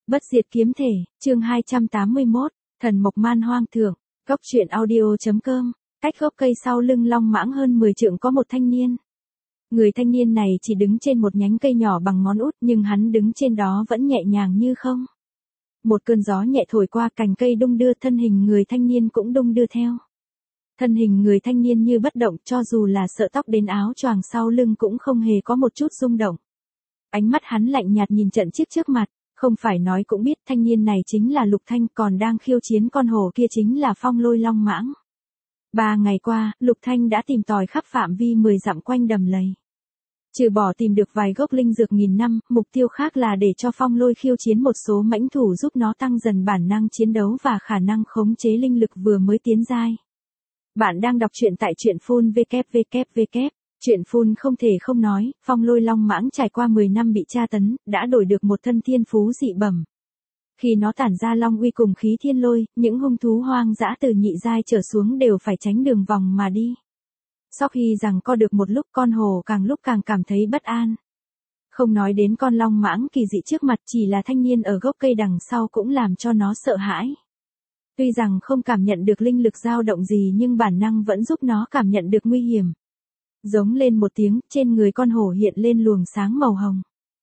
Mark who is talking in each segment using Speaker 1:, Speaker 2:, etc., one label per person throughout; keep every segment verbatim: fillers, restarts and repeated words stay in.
Speaker 1: Bất diệt kiếm thể, chương hai trăm tám mươi mốt, thần mộc man hoang thượng, góc truyện audio.com, cách gốc cây sau lưng long mãng hơn mười trượng có một thanh niên. Người thanh niên này chỉ đứng trên một nhánh cây nhỏ bằng ngón út nhưng hắn đứng trên đó vẫn nhẹ nhàng như không. Một cơn gió nhẹ thổi qua cành cây đung đưa, thân hình người thanh niên cũng đung đưa theo. Thân hình người thanh niên như bất động, cho dù là sợ tóc đến áo choàng sau lưng cũng không hề có một chút rung động. Ánh mắt hắn lạnh nhạt nhìn trận chiếc trước mặt, không phải nói cũng biết thanh niên này chính là Lục Thanh, còn đang khiêu chiến con hổ kia chính là Phong Lôi Long Mãng. Ba ngày qua, Lục Thanh đã tìm tòi khắp phạm vi mười dặm quanh đầm lầy. Trừ bỏ tìm được vài gốc linh dược nghìn năm, mục tiêu khác là để cho Phong Lôi khiêu chiến một số mãnh thủ giúp nó tăng dần bản năng chiến đấu và khả năng khống chế linh lực vừa mới tiến giai. Bạn đang đọc truyện tại truyện phun vê kép vê kép vê kép. Truyện phun không thể không nói, Phong Lôi Long Mãng trải qua mười năm bị tra tấn, đã đổi được một thân thiên phú dị bẩm. Khi nó tản ra long uy cùng khí thiên lôi, những hung thú hoang dã từ nhị giai trở xuống đều phải tránh đường vòng mà đi. Sau khi rằng co được một lúc, con hổ càng lúc càng cảm thấy bất an. Không nói đến con long mãng kỳ dị trước mặt, chỉ là thanh niên ở gốc cây đằng sau cũng làm cho nó sợ hãi. Tuy rằng không cảm nhận được linh lực dao động gì nhưng bản năng vẫn giúp nó cảm nhận được nguy hiểm. Giống lên một tiếng, trên người con hổ hiện lên luồng sáng màu hồng.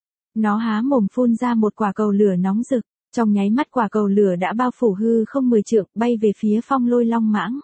Speaker 1: Nó há mồm phun ra một quả cầu lửa nóng rực, trong nháy mắt quả cầu lửa đã bao phủ hư không mười trượng, bay về phía Phong Lôi Long Mãng.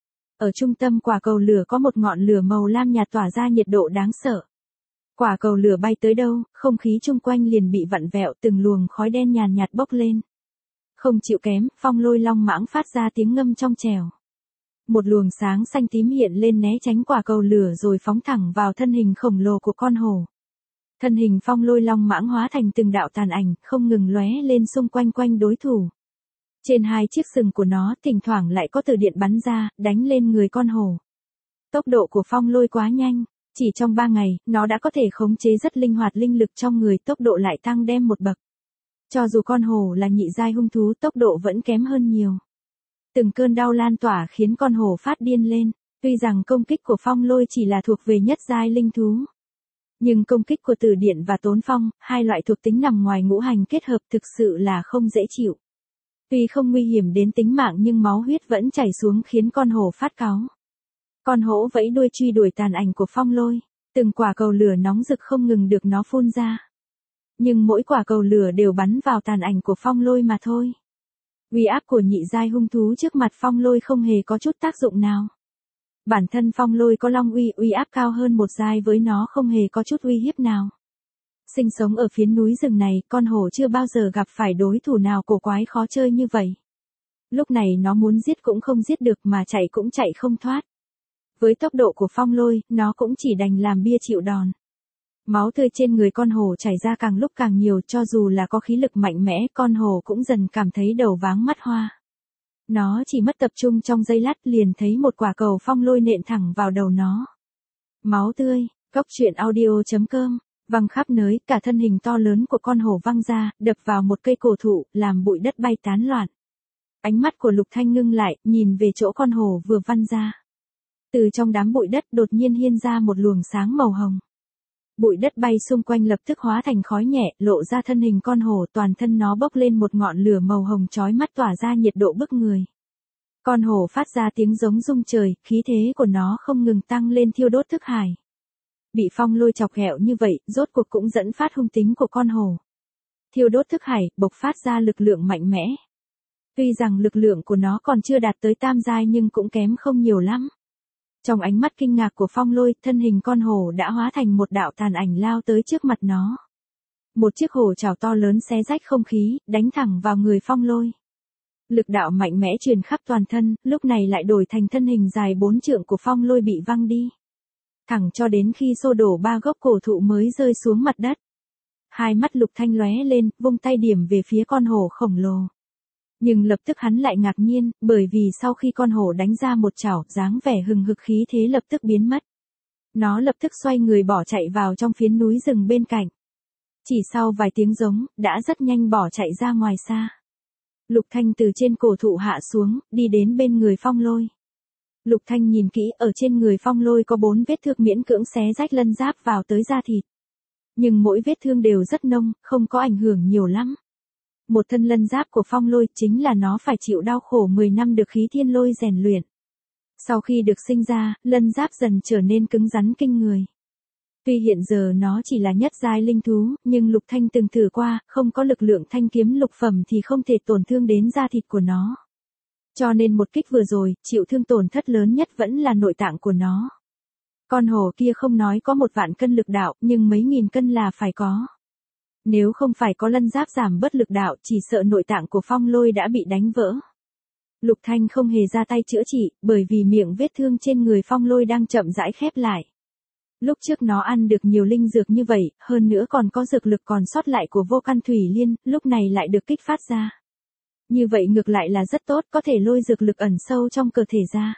Speaker 1: Ở trung tâm quả cầu lửa có một ngọn lửa màu lam nhạt tỏa ra nhiệt độ đáng sợ. Quả cầu lửa bay tới đâu, không khí chung quanh liền bị vặn vẹo, từng luồng khói đen nhàn nhạt bốc lên. Không chịu kém, Phong Lôi Long Mãng phát ra tiếng ngâm trong trẻo. Một luồng sáng xanh tím hiện lên né tránh quả cầu lửa rồi phóng thẳng vào thân hình khổng lồ của con hổ. Thân hình Phong Lôi Long Mãng hóa thành từng đạo tàn ảnh, không ngừng lóe lên xung quanh quanh đối thủ. Trên hai chiếc sừng của nó, thỉnh thoảng lại có từ điện bắn ra, đánh lên người con hổ. Tốc độ của Phong Lôi quá nhanh, chỉ trong ba ngày, nó đã có thể khống chế rất linh hoạt linh lực trong người, tốc độ lại tăng đem một bậc. Cho dù con hổ là nhị giai hung thú, tốc độ vẫn kém hơn nhiều. Từng cơn đau lan tỏa khiến con hổ phát điên lên, tuy rằng công kích của Phong Lôi chỉ là thuộc về nhất giai linh thú. Nhưng công kích của Tử Điện và Tốn Phong, hai loại thuộc tính nằm ngoài ngũ hành kết hợp thực sự là không dễ chịu. Tuy không nguy hiểm đến tính mạng nhưng máu huyết vẫn chảy xuống khiến con hổ phát cáu. Con hổ vẫy đuôi truy đuổi tàn ảnh của Phong Lôi, từng quả cầu lửa nóng rực không ngừng được nó phun ra. Nhưng mỗi quả cầu lửa đều bắn vào tàn ảnh của Phong Lôi mà thôi. Uy áp của nhị giai hung thú trước mặt Phong Lôi không hề có chút tác dụng nào. Bản thân Phong Lôi có long uy, uy áp cao hơn một giai với nó không hề có chút uy hiếp nào. Sinh sống ở phía núi rừng này, con hổ chưa bao giờ gặp phải đối thủ nào cổ quái khó chơi như vậy. Lúc này nó muốn giết cũng không giết được mà chạy cũng chạy không thoát. Với tốc độ của Phong Lôi, nó cũng chỉ đành làm bia chịu đòn. Máu tươi trên người con hổ chảy ra càng lúc càng nhiều, cho dù là có khí lực mạnh mẽ, con hổ cũng dần cảm thấy đầu váng mắt hoa. Nó chỉ mất tập trung trong giây lát liền thấy một quả cầu Phong Lôi nện thẳng vào đầu nó. Máu tươi, góc truyện audio.com, văng khắp nơi, cả thân hình to lớn của con hổ văng ra, đập vào một cây cổ thụ, làm bụi đất bay tán loạn. Ánh mắt của Lục Thanh ngưng lại, nhìn về chỗ con hổ vừa văng ra. Từ trong đám bụi đất đột nhiên hiên ra một luồng sáng màu hồng. Bụi đất bay xung quanh lập tức hóa thành khói nhẹ, lộ ra thân hình con hổ, toàn thân nó bốc lên một ngọn lửa màu hồng chói mắt tỏa ra nhiệt độ bức người. Con hổ phát ra tiếng giống rung trời, khí thế của nó không ngừng tăng lên thiêu đốt thức hải. Bị Phong Lôi chọc ghẹo như vậy, rốt cuộc cũng dẫn phát hung tính của con hổ. Thiêu đốt thức hải, bộc phát ra lực lượng mạnh mẽ. Tuy rằng lực lượng của nó còn chưa đạt tới tam giai nhưng cũng kém không nhiều lắm. Trong ánh mắt kinh ngạc của Phong Lôi, thân hình con hổ đã hóa thành một đạo tàn ảnh lao tới trước mặt nó. Một chiếc hổ trảo to lớn xé rách không khí, đánh thẳng vào người Phong Lôi. Lực đạo mạnh mẽ truyền khắp toàn thân, lúc này lại đổi thành thân hình dài bốn trượng của Phong Lôi bị văng đi. Thẳng cho đến khi xô đổ ba gốc cổ thụ mới rơi xuống mặt đất. Hai mắt Lục Thanh lóe lên, vung tay điểm về phía con hổ khổng lồ. Nhưng lập tức hắn lại ngạc nhiên, bởi vì sau khi con hổ đánh ra một chảo, dáng vẻ hừng hực khí thế lập tức biến mất. Nó lập tức xoay người bỏ chạy vào trong phiến núi rừng bên cạnh. Chỉ sau vài tiếng giống, đã rất nhanh bỏ chạy ra ngoài xa. Lục Thanh từ trên cổ thụ hạ xuống, đi đến bên người Phong Lôi. Lục Thanh nhìn kỹ, ở trên người Phong Lôi có bốn vết thương miễn cưỡng xé rách lân giáp vào tới da thịt. Nhưng mỗi vết thương đều rất nông, không có ảnh hưởng nhiều lắm. Một thân lân giáp của phong lôi chính là nó phải chịu đau khổ mười năm được khí thiên lôi rèn luyện. Sau khi được sinh ra, lân giáp dần trở nên cứng rắn kinh người. Tuy hiện giờ nó chỉ là nhất giai linh thú, nhưng Lục Thanh từng thử qua, không có lực lượng thanh kiếm lục phẩm thì không thể tổn thương đến da thịt của nó. Cho nên một kích vừa rồi, chịu thương tổn thất lớn nhất vẫn là nội tạng của nó. Con hổ kia không nói có một vạn cân lực đạo, nhưng mấy nghìn cân là phải có. Nếu không phải có lân giáp giảm bớt lực đạo, chỉ sợ nội tạng của phong lôi đã bị đánh vỡ. Lục Thanh không hề ra tay chữa trị, bởi vì miệng vết thương trên người phong lôi đang chậm rãi khép lại. Lúc trước nó ăn được nhiều linh dược như vậy, hơn nữa còn có dược lực còn sót lại của vô căn thủy liên, lúc này lại được kích phát ra. Như vậy ngược lại là rất tốt, có thể lôi dược lực ẩn sâu trong cơ thể ra.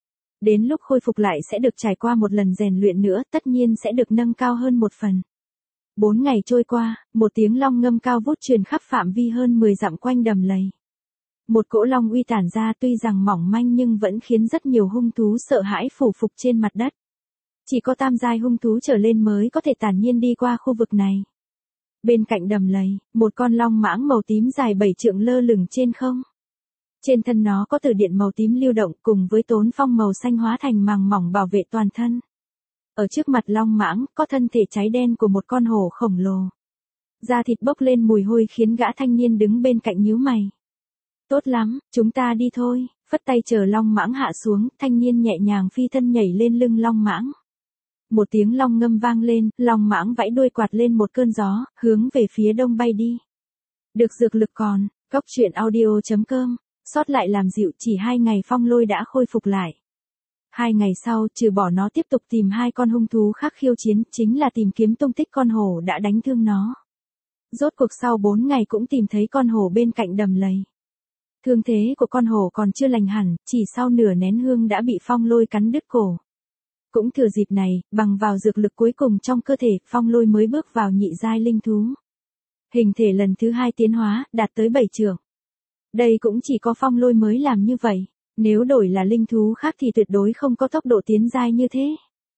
Speaker 1: Đến lúc khôi phục lại sẽ được trải qua một lần rèn luyện nữa, tất nhiên sẽ được nâng cao hơn một phần. Bốn ngày trôi qua, một tiếng long ngâm cao vút truyền khắp phạm vi hơn mười dặm quanh đầm lầy. Một cỗ long uy tản ra tuy rằng mỏng manh nhưng vẫn khiến rất nhiều hung thú sợ hãi phủ phục trên mặt đất. Chỉ có tam giai hung thú trở lên mới có thể tản nhiên đi qua khu vực này. Bên cạnh đầm lầy, một con long mãng màu tím dài bảy trượng lơ lửng trên không. Trên thân nó có từ điện màu tím lưu động cùng với tốn phong màu xanh hóa thành màng mỏng bảo vệ toàn thân. Ở trước mặt long mãng, có thân thể cháy đen của một con hổ khổng lồ. Da thịt bốc lên mùi hôi khiến gã thanh niên đứng bên cạnh nhíu mày. Tốt lắm, chúng ta đi thôi, phất tay chờ long mãng hạ xuống, thanh niên nhẹ nhàng phi thân nhảy lên lưng long mãng. Một tiếng long ngâm vang lên, long mãng vẫy đuôi quạt lên một cơn gió, hướng về phía đông bay đi. Được dược lực còn, góc truyện audio chấm com, sót lại làm dịu chỉ hai ngày phong lôi đã khôi phục lại. Hai ngày sau, trừ bỏ nó tiếp tục tìm hai con hung thú khác khiêu chiến, chính là tìm kiếm tung tích con hổ đã đánh thương nó. Rốt cuộc sau bốn ngày cũng tìm thấy con hổ bên cạnh đầm lầy. Thương thế của con hổ còn chưa lành hẳn, chỉ sau nửa nén hương đã bị phong lôi cắn đứt cổ. Cũng thừa dịp này, bằng vào dược lực cuối cùng trong cơ thể, phong lôi mới bước vào nhị giai linh thú. Hình thể lần thứ hai tiến hóa, đạt tới bảy trượng. Đây cũng chỉ có phong lôi mới làm như vậy, nếu đổi là linh thú khác thì tuyệt đối không có tốc độ tiến giai như thế.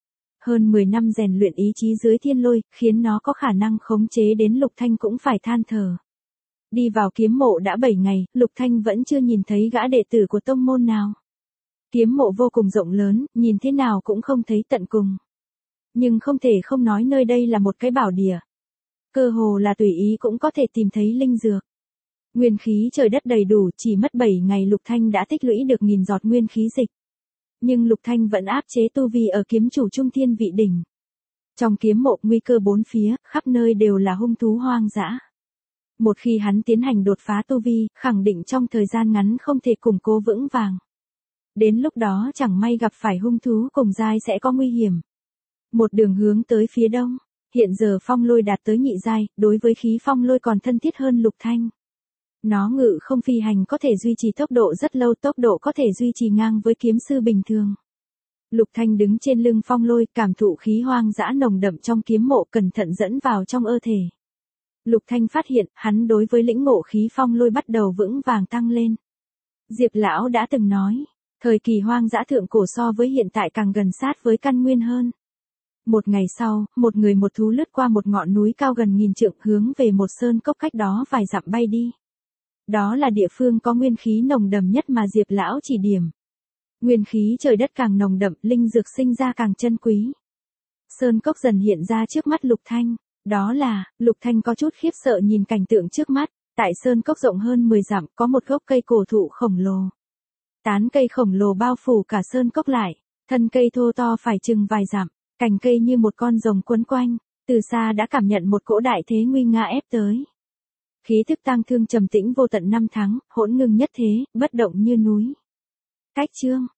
Speaker 1: Hơn mười năm rèn luyện ý chí dưới thiên lôi, khiến nó có khả năng khống chế đến Lục Thanh cũng phải than thở. Đi vào kiếm mộ đã bảy ngày, Lục Thanh vẫn chưa nhìn thấy gã đệ tử của tông môn nào. Kiếm mộ vô cùng rộng lớn, nhìn thế nào cũng không thấy tận cùng. Nhưng không thể không nói nơi đây là một cái bảo địa. Cơ hồ là tùy ý cũng có thể tìm thấy linh dược. Nguyên khí trời đất đầy đủ, chỉ mất bảy ngày Lục Thanh đã tích lũy được nghìn giọt nguyên khí dịch. Nhưng Lục Thanh vẫn áp chế tu vi ở kiếm chủ trung thiên vị đỉnh. Trong kiếm mộ nguy cơ bốn phía, khắp nơi đều là hung thú hoang dã. Một khi hắn tiến hành đột phá tu vi, khẳng định trong thời gian ngắn không thể củng cố vững vàng. Đến lúc đó chẳng may gặp phải hung thú cùng giai sẽ có nguy hiểm. Một đường hướng tới phía đông, hiện giờ phong lôi đạt tới nhị giai, đối với khí phong lôi còn thân thiết hơn Lục Thanh. Nó ngự không phi hành có thể duy trì tốc độ rất lâu, tốc độ có thể duy trì ngang với kiếm sư bình thường. Lục Thanh đứng trên lưng phong lôi, cảm thụ khí hoang dã nồng đậm trong kiếm mộ, cẩn thận dẫn vào trong ơ thể. Lục Thanh phát hiện, hắn đối với lĩnh ngộ khí phong lôi bắt đầu vững vàng tăng lên. Diệp lão đã từng nói, thời kỳ hoang dã thượng cổ so với hiện tại càng gần sát với căn nguyên hơn. Một ngày sau, một người một thú lướt qua một ngọn núi cao gần nghìn trượng hướng về một sơn cốc cách đó vài dặm bay đi. Đó là địa phương có nguyên khí nồng đậm nhất mà Diệp lão chỉ điểm. Nguyên khí trời đất càng nồng đậm, linh dược sinh ra càng chân quý. Sơn cốc dần hiện ra trước mắt Lục Thanh, đó là, Lục Thanh có chút khiếp sợ nhìn cảnh tượng trước mắt, tại sơn cốc rộng hơn mười dặm có một gốc cây cổ thụ khổng lồ. Tán cây khổng lồ bao phủ cả sơn cốc lại, thân cây thô to phải chừng vài dặm, cành cây như một con rồng quấn quanh, từ xa đã cảm nhận một cỗ đại thế nguy nga ép tới. Khí thức tang thương trầm tĩnh vô tận năm tháng, hỗn ngưng nhất thế, bất động như núi. Cách chương